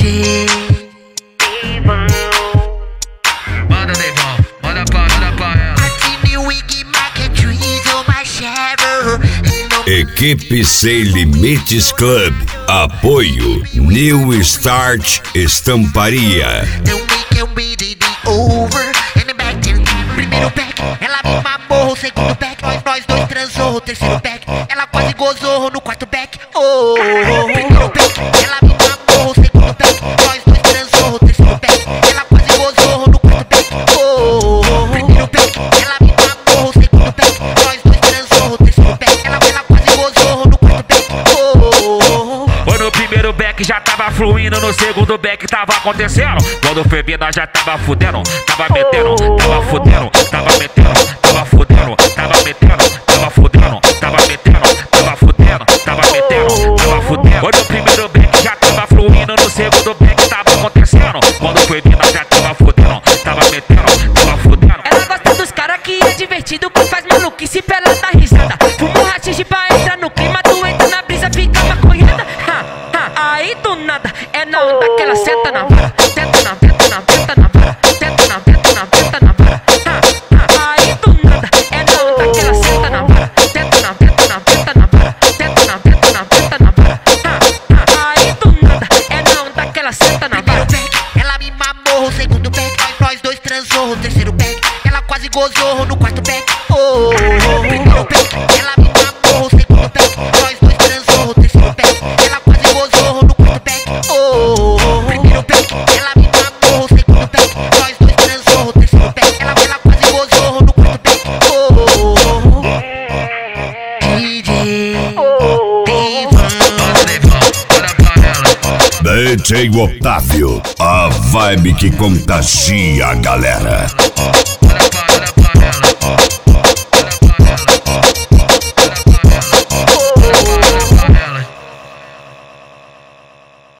DJ Deivão. Manda Deivão, manda pra ela. Equipe Sem Limites Club. Apoio New Start Estamparia. Primeiro back, ela me mamou. Segundo back, nós dois transou. Terceiro back, ela quase gozou no quarto back. Primeiro back, ela me mamou. Segundo back, nós dois transou. Terceiro back, ela quase gozou no quarto back. Primeiro back, ela me mamou. Segundo back, nós dois transou. Terceiro back, ela quase gozou no quarto back. Foi no primeiro back, já tava fluindo. No segundo back tava acontecendo. Quando foi vir, nós já tava fudendo. Tava metendo, tava fudendo. Tava metendo, tava fudendo. Tava metendo, tava fudendo. Tava metendo, tava fudendo. Tava metendo, tava fudendo. Foi no primeiro back, já tava fluindo. No segundo back tava acontecendo. Quando foi vir, nós já tava fudendo. Tava metendo, tava fudendo. Ela gosta dos caras que é divertido, que faz maluquice pra ela dar risada. Fuma um rachixe pra entrar no clima, tu entra na brisa, fica maconhada. Aí do nada, é na onda que ela senta na vara. Tenta na vara. Tenta na vara. Aí do nada, é na onda que ela senta na vara. Tenta na vara. Tenta na vara. Aí do nada, é na onda que ela senta na vara. Primeiro back, ela me mamou. Segundo back, nós dois transou. Terceiro back, ela quase gozou no quarto back. Primeiro back, ela me mamou. Segundo back, nós dois transou. Terceiro back, ela quase gozou no quarto back. Primeiro back, ela me mamou. Segundo back, nós dois transou. Terceiro back, ela quase gozou no quarto back. DJ Deivão. Manda Deivão, manda pra ela. DJ Otávio, a vibe que contagia a galera.